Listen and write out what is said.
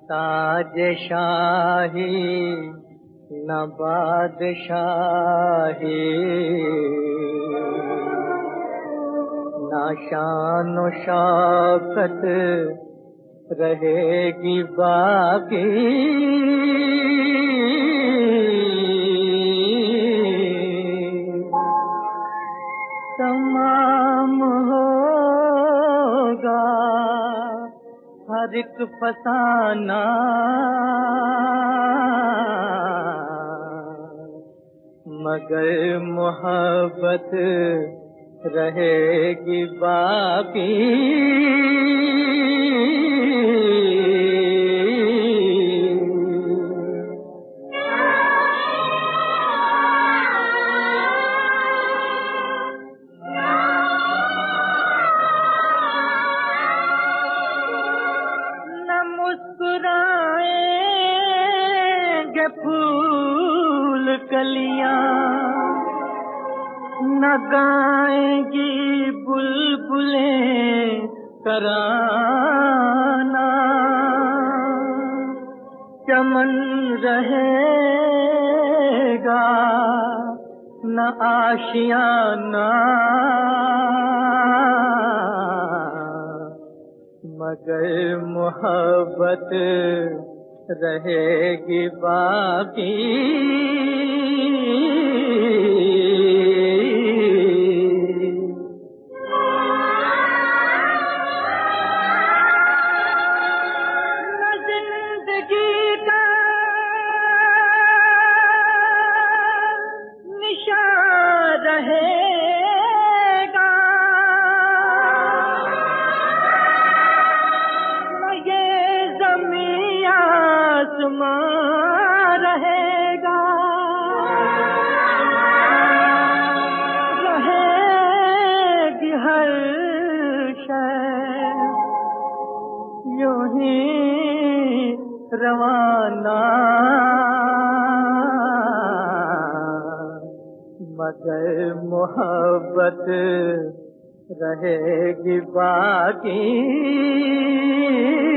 ताज शाही न बादशाही, ना शान शौकत रहेगी बाकी। तमाम होगा हर एक फसाना, मगर मोहब्बत रहेगी बाकी। न मुस्कुराएंगे फूल कलियां, न गाएंगी बुलबुलें तराना। चमन रहेगा न आशियाना, मगर मोहब्बत रहेगी बाकी। रहेगा न ये ज़मीं आसमां रहेगा, रहेगी हर शय यूं ही रवाना, मगर मोहब्बत रहेगी बाकी।